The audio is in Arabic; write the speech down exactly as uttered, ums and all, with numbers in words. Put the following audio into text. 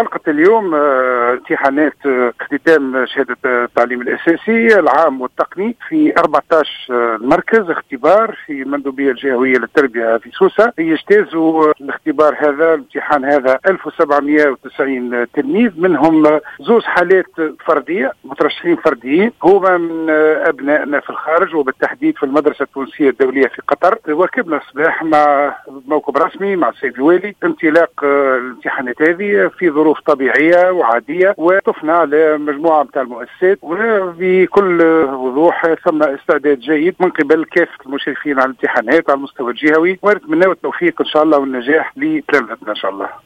انطلقت اليوم امتحانات اختتام شهادة التعليم الأساسي العام والتقني في أربعة عشر مركز اختبار في المندوبية الجهوية للتربية في سوسة. يجتازوا الاختبار هذا الامتحان هذا ألف وسبعمائة وتسعين تلميذ، منهم زوج حالات فردية مترشحين فرديين هما من أبنائنا في الخارج وبالتحديد في المدرسة التونسية الدولية في قطر. واكبنا الصباح مع موكب رسمي مع السيد الوالي انطلاق الامتحانات هذه في ظروف طبيعية وعادية، وطفنا على مجموعة من المؤسسات وبكل وضوح ثم استعداد جيد من قبل كافة المشرفين على الامتحانات على المستوى الجهوي، ونتمنى التوفيق إن شاء الله والنجاح لتلامذتنا إن شاء الله.